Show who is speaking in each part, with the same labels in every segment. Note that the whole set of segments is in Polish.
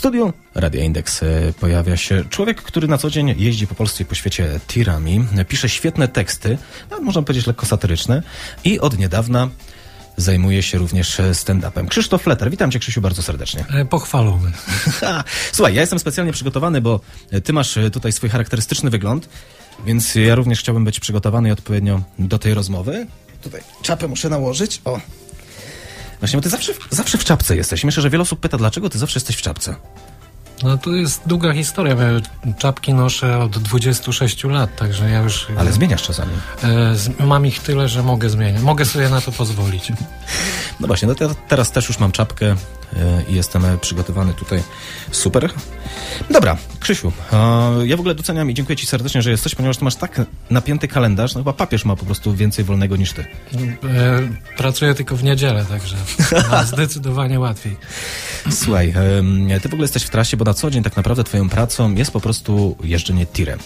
Speaker 1: studiu Radia Indeks pojawia się człowiek, który na co dzień jeździ po Polsce i po świecie tirami, pisze świetne teksty, można powiedzieć lekko satyryczne i od niedawna zajmuje się również stand-upem. Krzysztof Fleter. Witam cię, Krzysiu, bardzo serdecznie.
Speaker 2: Pochwalony.
Speaker 1: Słuchaj, ja jestem specjalnie przygotowany, bo ty masz tutaj swój charakterystyczny wygląd, więc ja również chciałbym być przygotowany odpowiednio do tej rozmowy. Tutaj czapę muszę nałożyć. O. Właśnie, bo ty zawsze w czapce jesteś. Myślę, że wiele osób pyta, dlaczego ty zawsze jesteś w czapce?
Speaker 2: No to jest długa historia. Czapki noszę od 26 lat, także ja już...
Speaker 1: Ale zmieniasz czasami.
Speaker 2: Mam ich tyle, że mogę zmieniać. Mogę sobie na to pozwolić.
Speaker 1: No właśnie, no teraz też już mam czapkę i jestem przygotowany tutaj. Super. Dobra, Krzysiu, ja w ogóle doceniam i dziękuję ci serdecznie, że jesteś, ponieważ ty masz tak napięty kalendarz, no chyba papież ma po prostu więcej wolnego niż ty.
Speaker 2: Pracuję tylko w niedzielę, także zdecydowanie łatwiej.
Speaker 1: Słuchaj, ty w ogóle jesteś w trasie, bo na co dzień tak naprawdę twoją pracą jest po prostu jeżdżenie tirem.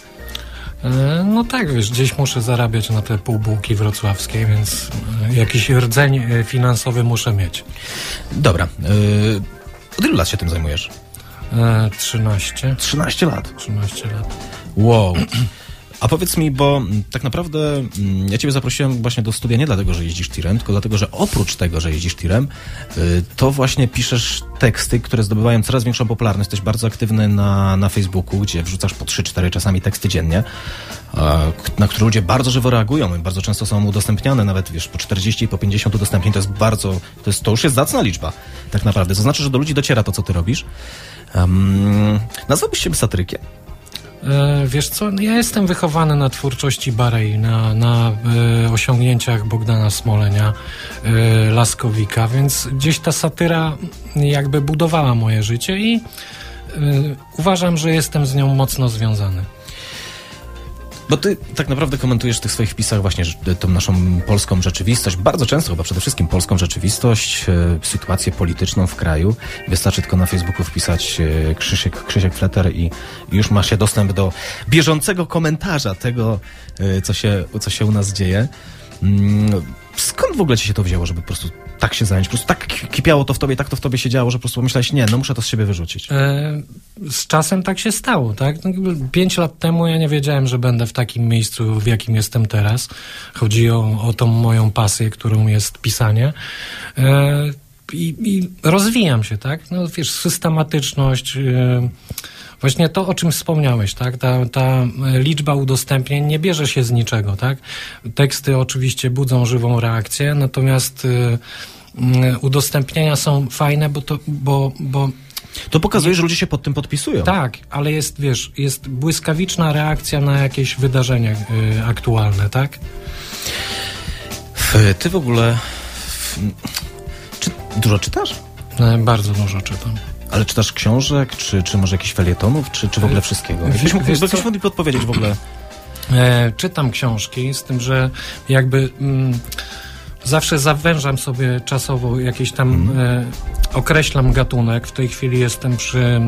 Speaker 2: No tak, wiesz, gdzieś muszę zarabiać na te półbułki wrocławskie, więc jakiś rdzeń finansowy muszę mieć.
Speaker 1: Dobra. Od ilu lat się tym zajmujesz?
Speaker 2: 13.
Speaker 1: 13 lat?
Speaker 2: 13 lat.
Speaker 1: Wow. A powiedz mi, bo tak naprawdę ja ciebie zaprosiłem właśnie do studia nie dlatego, że jeździsz tirem, tylko dlatego, że oprócz tego, że jeździsz tirem, to właśnie piszesz teksty, które zdobywają coraz większą popularność. Jesteś bardzo aktywny na Facebooku, gdzie wrzucasz po 3-4 czasami teksty dziennie, na które ludzie bardzo żywo reagują i bardzo często są udostępniane, nawet wiesz, po 40 i po 50 udostępnień. To już jest zacna liczba, tak naprawdę. To znaczy, że do ludzi dociera to, co ty robisz. Nazwałbyś siebie satyrykiem?
Speaker 2: Wiesz co, ja jestem wychowany na twórczości Barei, na osiągnięciach Bogdana Smolenia, Laskowika, więc gdzieś ta satyra jakby budowała moje życie i uważam, że jestem z nią mocno związany.
Speaker 1: Bo ty tak naprawdę komentujesz w tych swoich wpisach właśnie tą naszą polską rzeczywistość, bardzo często chyba przede wszystkim polską rzeczywistość, sytuację polityczną w kraju. Wystarczy tylko na Facebooku wpisać Krzysiek Fleter i już ma się dostęp do bieżącego komentarza tego, co się u nas dzieje. Skąd w ogóle ci się to wzięło, żeby po prostu tak się zająć? Po prostu tak kipiało to w tobie, tak to w tobie się działo, że po prostu pomyślałeś, muszę to z siebie wyrzucić.
Speaker 2: Z czasem tak się stało, tak? 5 lat temu ja nie wiedziałem, że będę w takim miejscu, w jakim jestem teraz. Chodzi o tą moją pasję, którą jest pisanie. I rozwijam się, tak? No wiesz, systematyczność... Właśnie to, o czym wspomniałeś, tak? Ta liczba udostępnień nie bierze się z niczego, tak? Teksty oczywiście budzą żywą reakcję, natomiast udostępnienia są fajne, bo
Speaker 1: to pokazuje, że ludzie się pod tym podpisują.
Speaker 2: Tak, ale jest błyskawiczna reakcja na jakieś wydarzenia aktualne, tak?
Speaker 1: Ty w ogóle... Dużo czytasz?
Speaker 2: Bardzo dużo czytam.
Speaker 1: Ale czytasz książek, czy może jakichś felietonów, czy w ogóle wszystkiego? Jakbyś mógł podpowiedzieć w ogóle?
Speaker 2: Czytam książki, z tym, że jakby zawsze zawężam sobie czasowo jakieś tam, określam gatunek. W tej chwili jestem przy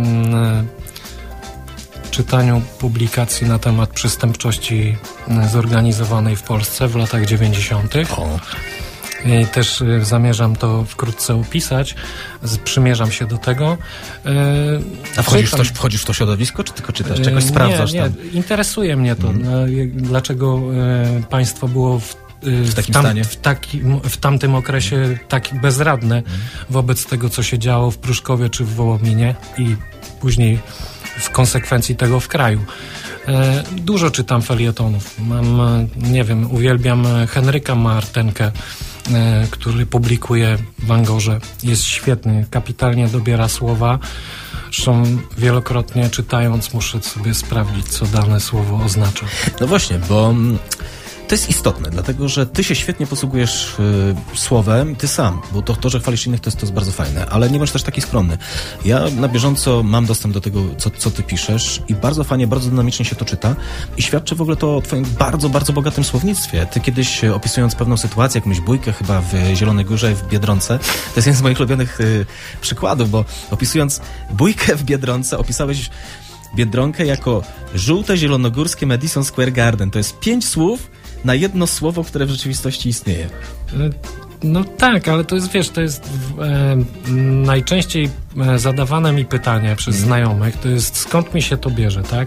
Speaker 2: czytaniu publikacji na temat przestępczości zorganizowanej w Polsce w latach 90. I też zamierzam to wkrótce opisać. Przymierzam się do tego.
Speaker 1: A wchodzisz w to środowisko, czy tylko czytasz? Czegoś sprawdzasz tam?
Speaker 2: Nie, interesuje mnie to. Dlaczego państwo było
Speaker 1: w takim stanie?
Speaker 2: W tamtym okresie tak bezradne wobec tego, co się działo w Pruszkowie czy w Wołominie i później w konsekwencji tego w kraju. Dużo czytam felietonów. Uwielbiam Henryka Martenkę, który publikuje w Angorze. Jest świetny, kapitalnie dobiera słowa. Zresztą wielokrotnie czytając muszę sobie sprawdzić, co dane słowo oznacza.
Speaker 1: No właśnie, bo to jest istotne, dlatego że ty się świetnie posługujesz słowem, ty sam, bo to, że chwalisz innych, to jest bardzo fajne, ale nie bądź też taki skromny. Ja na bieżąco mam dostęp do tego, co ty piszesz i bardzo fajnie, bardzo dynamicznie się to czyta i świadczy w ogóle to o twoim bardzo, bardzo bogatym słownictwie. Ty kiedyś opisując pewną sytuację, jakąś bójkę chyba w Zielonej Górze, w Biedronce, to jest jeden z moich ulubionych przykładów, bo opisując bójkę w Biedronce, opisałeś Biedronkę jako żółte zielonogórskie Madison Square Garden. To jest 5 słów na jedno słowo, które w rzeczywistości istnieje.
Speaker 2: No tak, ale to jest, wiesz, to jest najczęściej zadawane mi pytanie przez znajomych, to jest skąd mi się to bierze, tak?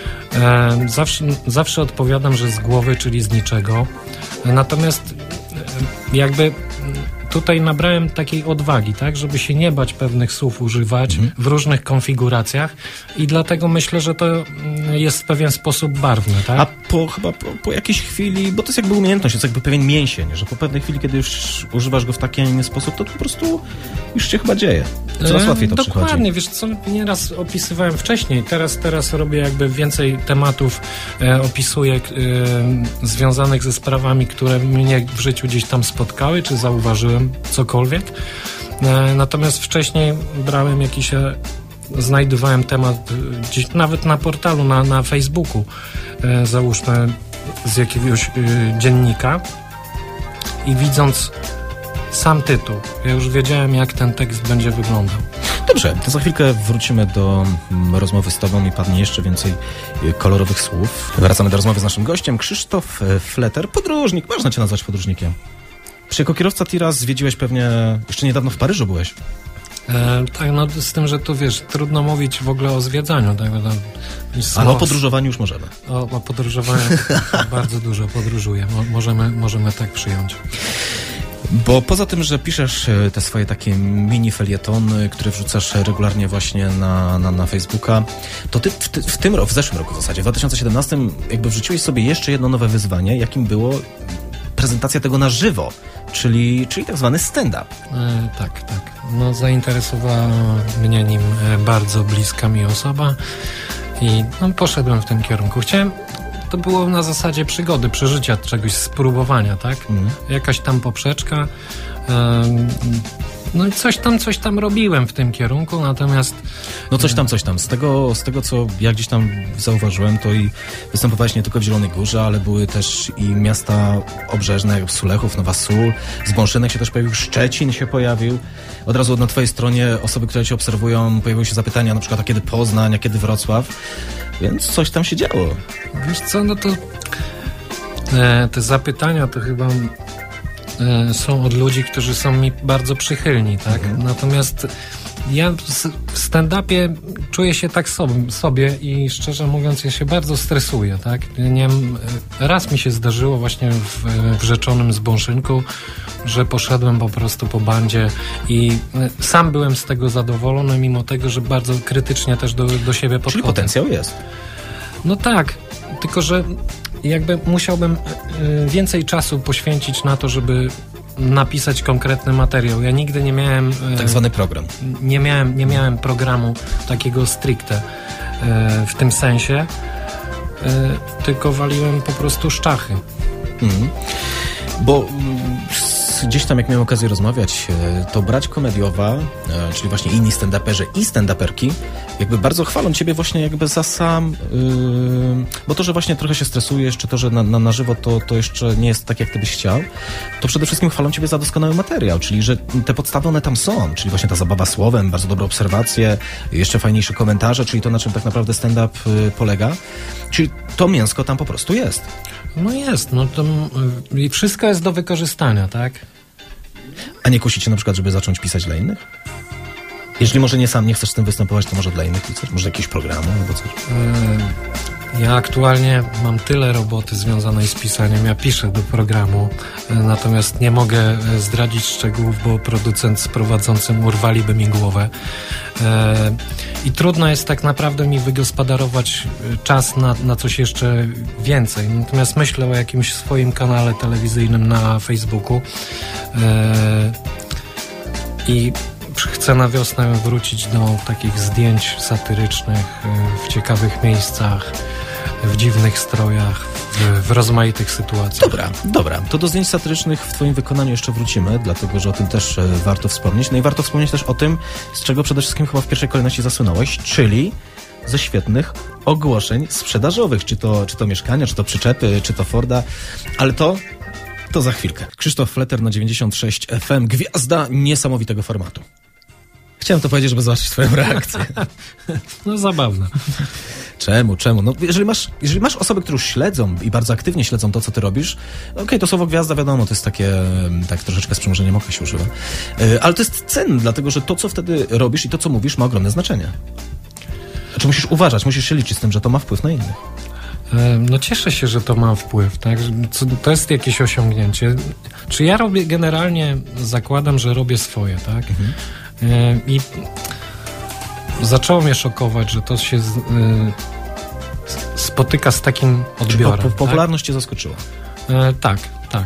Speaker 2: Zawsze odpowiadam, że z głowy, czyli z niczego. Natomiast jakby tutaj nabrałem takiej odwagi, tak, żeby się nie bać pewnych słów używać w różnych konfiguracjach i dlatego myślę, że to jest w pewien sposób barwne, tak?
Speaker 1: A po jakiejś chwili, bo to jest jakby umiejętność, jest jakby pewien mięsień, że po pewnej chwili, kiedy już używasz go w taki, a nie inny sposób, to po prostu już się chyba dzieje. Coraz łatwiej to przychodzi.
Speaker 2: Dokładnie, wiesz co, nieraz opisywałem wcześniej, teraz robię jakby więcej tematów, opisuję związanych ze sprawami, które mnie w życiu gdzieś tam spotkały, czy zauważyłem cokolwiek. Natomiast wcześniej brałem jakiś, znajdowałem temat gdzieś nawet na portalu, na Facebooku, załóżmy z jakiegoś dziennika i widząc sam tytuł, ja już wiedziałem, jak ten tekst będzie wyglądał.
Speaker 1: Dobrze, to za chwilkę wrócimy do rozmowy z tobą i padnie jeszcze więcej kolorowych słów. Wracamy do rozmowy z naszym gościem, Krzysztof Fleter, podróżnik, można cię nazwać podróżnikiem. Jako kierowca tira zwiedziłeś pewnie, jeszcze niedawno w Paryżu byłeś.
Speaker 2: Tak, no z tym, że tu wiesz, trudno mówić w ogóle o zwiedzaniu. Tak,
Speaker 1: ale o podróżowaniu już możemy.
Speaker 2: O podróżowaniu bardzo dużo podróżuję. Możemy tak przyjąć.
Speaker 1: Bo poza tym, że piszesz te swoje takie mini felietony, które wrzucasz regularnie właśnie na Facebooka, to ty w zeszłym roku w zasadzie, w 2017 jakby wrzuciłeś sobie jeszcze jedno nowe wyzwanie, jakim było prezentacja tego na żywo, czyli tak zwany stand-up.
Speaker 2: Tak. No, zainteresowała mnie nim bardzo bliska mi osoba i poszedłem w tym kierunku. To było na zasadzie przygody, przeżycia czegoś, spróbowania, tak? Jakaś tam poprzeczka. No i coś tam robiłem w tym kierunku, natomiast...
Speaker 1: No coś tam. Z tego, co ja gdzieś tam zauważyłem, to i występowałeś nie tylko w Zielonej Górze, ale były też i miasta obrzeżne, jak Sulechów, Nowa Sól, Zbąszynek się też pojawił, Szczecin się pojawił. Od razu na twojej stronie osoby, które cię obserwują, pojawiły się zapytania na przykład, a kiedy Poznań, a kiedy Wrocław. Więc coś tam się działo.
Speaker 2: Wiesz co, no to te zapytania to chyba są od ludzi, którzy są mi bardzo przychylni, tak? Natomiast ja w stand-upie czuję się tak sobie i szczerze mówiąc ja się bardzo stresuję, tak? Raz mi się zdarzyło właśnie w rzeczonym Zbąszynku, że poszedłem po prostu po bandzie i sam byłem z tego zadowolony, mimo tego, że bardzo krytycznie też do siebie podchodzę.
Speaker 1: Czyli potencjał jest.
Speaker 2: No tak, tylko że jakby musiałbym więcej czasu poświęcić na to, żeby napisać konkretny materiał. Ja nigdy nie miałem...
Speaker 1: Tak zwany program.
Speaker 2: Nie miałem programu takiego stricte w tym sensie, tylko waliłem po prostu szczachy.
Speaker 1: Bo gdzieś tam, jak miałem okazję rozmawiać, to brać komediowa, czyli właśnie inni stand-uperzy i stand-uperki, jakby bardzo chwalą ciebie właśnie jakby za sam, bo to, że właśnie trochę się stresujesz, czy to, że na żywo to jeszcze nie jest tak, jak ty byś chciał, to przede wszystkim chwalą ciebie za doskonały materiał, czyli że te podstawy one tam są, czyli właśnie ta zabawa słowem, bardzo dobre obserwacje, jeszcze fajniejsze komentarze, czyli to, na czym tak naprawdę stand-up polega, czyli to mięsko tam po prostu jest.
Speaker 2: No jest, no to wszystko jest do wykorzystania, tak?
Speaker 1: A nie kusi cię na przykład, żeby zacząć pisać dla innych? Jeżeli może nie chcesz z tym występować, to może dla innych pisać? Może jakiegoś programu albo coś?
Speaker 2: Ja aktualnie mam tyle roboty związanej z pisaniem. Ja piszę do programu, natomiast nie mogę zdradzić szczegółów, bo producent z prowadzącym urwaliby mi głowę. I trudno jest tak naprawdę mi wygospodarować czas na coś jeszcze więcej. Natomiast myślę o jakimś swoim kanale telewizyjnym na Facebooku i chcę na wiosnę wrócić do takich zdjęć satyrycznych w ciekawych miejscach, w dziwnych strojach, w rozmaitych sytuacjach.
Speaker 1: Dobra. To do zdjęć satyrycznych w twoim wykonaniu jeszcze wrócimy, dlatego że o tym też warto wspomnieć. No i warto wspomnieć też o tym, z czego przede wszystkim chyba w pierwszej kolejności zasłynąłeś, czyli ze świetnych ogłoszeń sprzedażowych, czy to mieszkania, czy to przyczepy, czy to Forda, ale to za chwilkę. Krzysztof Fleter na 96 FM, gwiazda niesamowitego formatu. Chciałem to powiedzieć, żeby zobaczyć twoją reakcję.
Speaker 2: No zabawne.
Speaker 1: Czemu? No, jeżeli masz osoby, które już śledzą i bardzo aktywnie śledzą to, co ty robisz, okej, to słowo gwiazda, wiadomo, to jest takie, tak troszeczkę z przymrużeniem oka się używa. Ale to jest cenne, dlatego że to, co wtedy robisz i to, co mówisz, ma ogromne znaczenie. Znaczy musisz uważać, musisz się liczyć z tym, że to ma wpływ na innych.
Speaker 2: No cieszę się, że to ma wpływ, tak? To jest jakieś osiągnięcie. Czy ja robię, generalnie zakładam, że robię swoje, tak? I zaczęło mnie szokować, że to się spotyka z takim odbiorem.
Speaker 1: Popularność cię zaskoczyła?
Speaker 2: Tak.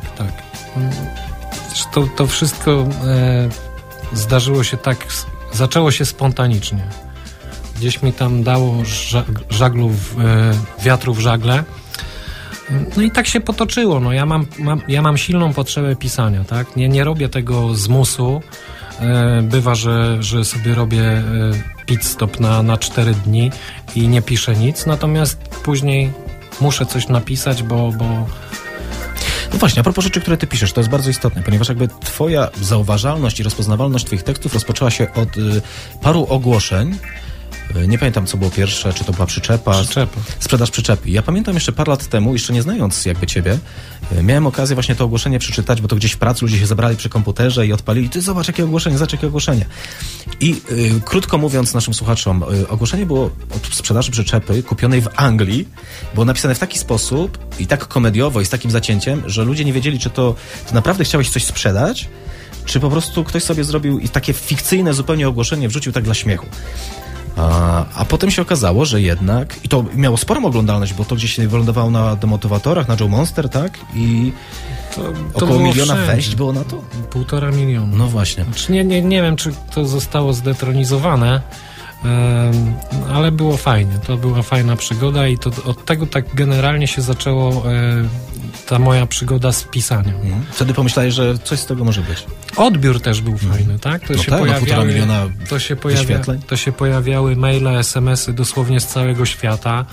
Speaker 2: To wszystko zdarzyło się tak, zaczęło się spontanicznie. Gdzieś mi tam dało wiatru w żagle. No i tak się potoczyło. No, ja mam silną potrzebę pisania, tak? Nie robię tego z musu. Bywa, że sobie robię pit stop na 4 dni i nie piszę nic, natomiast później muszę coś napisać, bo...
Speaker 1: No właśnie, a propos rzeczy, które ty piszesz, to jest bardzo istotne, ponieważ jakby twoja zauważalność i rozpoznawalność twoich tekstów rozpoczęła się od paru ogłoszeń. Nie pamiętam, co było pierwsze, czy to była przyczepa. Sprzedaż przyczepy. Ja pamiętam jeszcze parę lat temu, jeszcze nie znając jakby ciebie, miałem okazję właśnie to ogłoszenie przeczytać, bo to gdzieś w pracy ludzie się zebrali przy komputerze i odpalili. Ty zobacz, jakie ogłoszenie. I krótko mówiąc naszym słuchaczom, ogłoszenie było od sprzedaży przyczepy kupionej w Anglii. Było napisane w taki sposób i tak komediowo i z takim zacięciem, że ludzie nie wiedzieli, czy to naprawdę chciałeś coś sprzedać, czy po prostu ktoś sobie zrobił i takie fikcyjne zupełnie ogłoszenie wrzucił tak dla śmiechu. A potem się okazało, że jednak, i to miało sporą oglądalność, bo to gdzieś się wylądowało na demotywatorach, na Joe Monster, tak? I to około miliona wejść było na to?
Speaker 2: 1,5 miliona.
Speaker 1: No właśnie.
Speaker 2: Znaczy nie wiem, czy to zostało zdetronizowane, ale było fajnie. To była fajna przygoda i to od tego tak generalnie się zaczęło ta moja przygoda z pisaniem.
Speaker 1: Wtedy pomyślałeś, że coś z tego może być.
Speaker 2: Odbiór też był fajny, tak? To się pojawiały maile, SMS-y dosłownie z całego świata.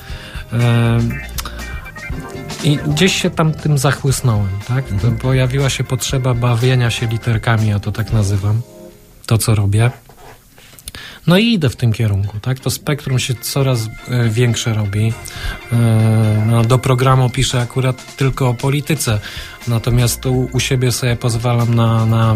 Speaker 2: I gdzieś się tam tym zachłysnąłem, tak? Pojawiła się potrzeba bawienia się literkami, ja to tak nazywam. To, co robię. No i idę w tym kierunku, tak? To spektrum się coraz większe robi. Do programu piszę akurat tylko o polityce, natomiast u siebie sobie pozwalam na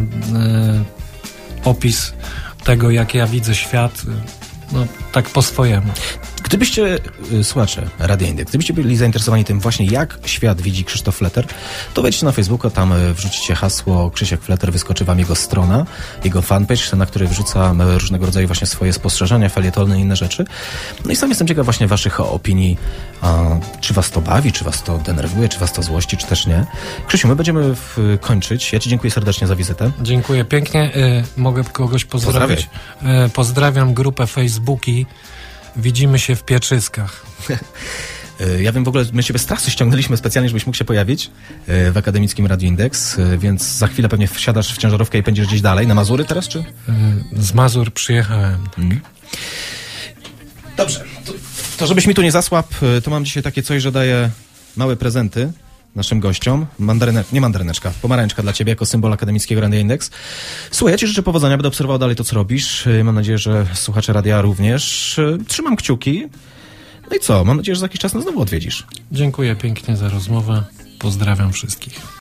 Speaker 2: opis tego, jak ja widzę świat, no tak po swojemu.
Speaker 1: Gdybyście, słuchacze Radia Indeks, gdybyście byli zainteresowani tym właśnie, jak świat widzi Krzysztof Fletter, to wejdźcie na Facebooka, tam wrzucicie hasło Krzysiek Fletter, wyskoczy wam jego strona, jego fanpage, na której wrzuca różnego rodzaju właśnie swoje spostrzeżenia, felietony i inne rzeczy. No i sam jestem ciekaw właśnie waszych opinii, czy was to bawi, czy was to denerwuje, czy was to złości, czy też nie. Krzysiu, my będziemy kończyć. Ja ci dziękuję serdecznie za wizytę.
Speaker 2: Dziękuję pięknie. Mogę kogoś pozdrowić? Pozdrawiam grupę Facebooki. Widzimy się w Pieczyskach.
Speaker 1: Ja wiem, w ogóle my ciebie z trasy ściągnęliśmy specjalnie, żebyś mógł się pojawić w akademickim Radiu Indeks, więc za chwilę pewnie wsiadasz w ciężarówkę i pędzisz gdzieś dalej. Na Mazury teraz, czy?
Speaker 2: Z Mazur przyjechałem. Tak.
Speaker 1: Dobrze. To żebyś mi tu nie zasłab, to mam dzisiaj takie coś, że daję małe prezenty naszym gościom. Pomarańczka dla ciebie jako symbol akademickiego Radia Indeks. Słuchaj, ja ci życzę powodzenia, będę obserwował dalej to, co robisz. Mam nadzieję, że słuchacze radia również. Trzymam kciuki. No i co? Mam nadzieję, że za jakiś czas nas znowu odwiedzisz.
Speaker 2: Dziękuję pięknie za rozmowę. Pozdrawiam wszystkich.